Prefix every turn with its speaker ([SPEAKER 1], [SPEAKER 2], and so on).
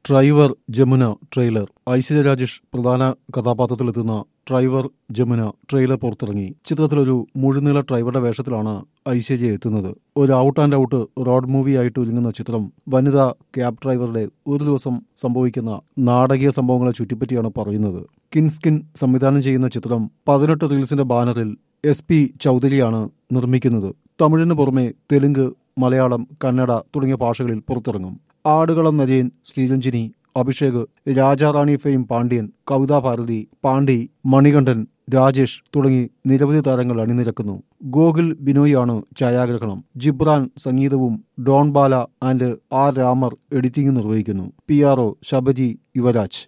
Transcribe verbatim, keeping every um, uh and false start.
[SPEAKER 1] Driver Jamuna trailer. Aishwarya Rajesh പ്രധാന കഥാപാത്രത്തിലെത്തുന്ന driver Jamuna trailer പുറത്തിറങ്ങി. ചിത്രത്തിലൊരു മുഴുനീള ഡ്രൈവറുടെ വേഷത്തിലാണ് ഐശ്വര്യ എത്തുന്നത്. ഒരു out and out road movie ആയിട്ട് ഒരുങ്ങുന്ന ചിത്രം വനിതാ ക്യാബ് ഡ്രൈവറുടെ ഒരു ദിവസം സംഭവിക്കുന്ന നാടകീയ സംഭവങ്ങളെ ചുറ്റിപ്പറ്റിയാണ് പറയുന്നത്. കിൻസ്കിൻ സംവിധാനം ചെയ്യുന്ന ചിത്രം പതിനെട്ട് റീൽസിന്റെ ബാനറിൽ എസ് പി ചൗധരിയാണ് നിർമ്മിക്കുന്നത്. തമിഴിന് പുറമെ തെലുങ്ക്, മലയാളം, കന്നഡ തുടങ്ങിയ ഭാഷകളിൽ പുറത്തിറങ്ങും. ആടുകളം നരയൻ, ശ്രീരഞ്ജിനി, അഭിഷേക്, രാജാറാണി ഫെയിം പാണ്ഡ്യൻ, കവിതാ ഭാരതി, പാണ്ഡി, മണികണ്ഠൻ, രാജേഷ് തുടങ്ങി നിരവധി താരങ്ങൾ അണിനിരക്കുന്നു. ഗോകുൽ ബിനോയാണ് ഛായാഗ്രഹണം. ജിബ്രാൻ സംഗീതവും ഡോൺ ബാല ആൻഡ് ആർ രാമർ എഡിറ്റിംഗും നിർവഹിക്കുന്നു. P R O Sabari Yuvraj.